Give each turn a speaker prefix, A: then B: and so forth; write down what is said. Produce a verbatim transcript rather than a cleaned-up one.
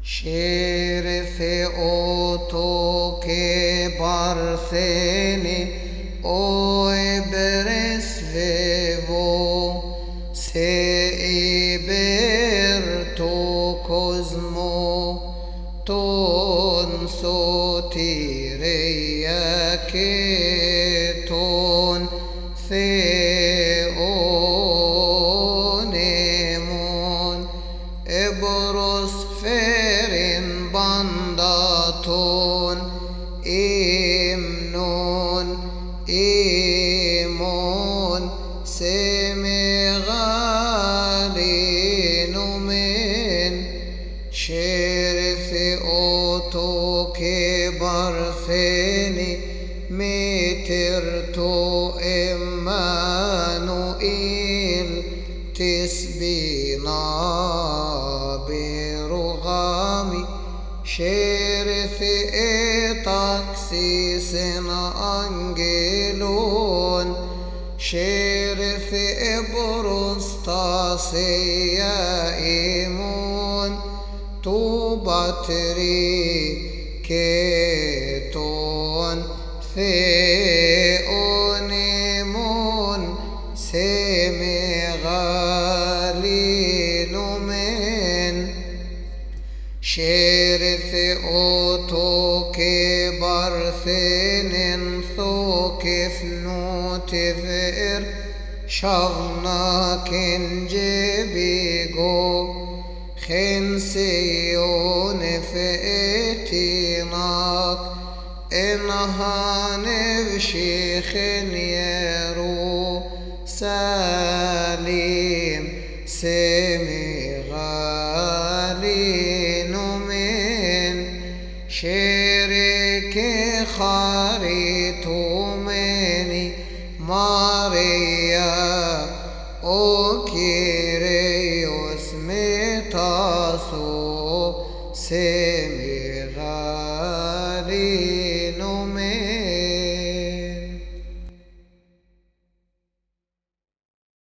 A: Şerife oto ke bartheni o ebresvevo se iberto cosmo ton sotireia che ton theonemon ebros ferin bandaton imnon imon semegalinumen şerifi oto ke bartheni meterto Emmanuel tisbina برغامي شرف تاكسيس أنجلون شرف بروستاسيا إيمون توباتري كيتون ثيونيمون سمغالينومن شرف اوتو كي برثنن ثوك فنوتفر شغنا كنجبيغو خنسيون فئتيناك إنها نفشي خنيرو سليم سمغالين من شرك خاريتو مني ماريا او كيريوس ميتاسو سمغالين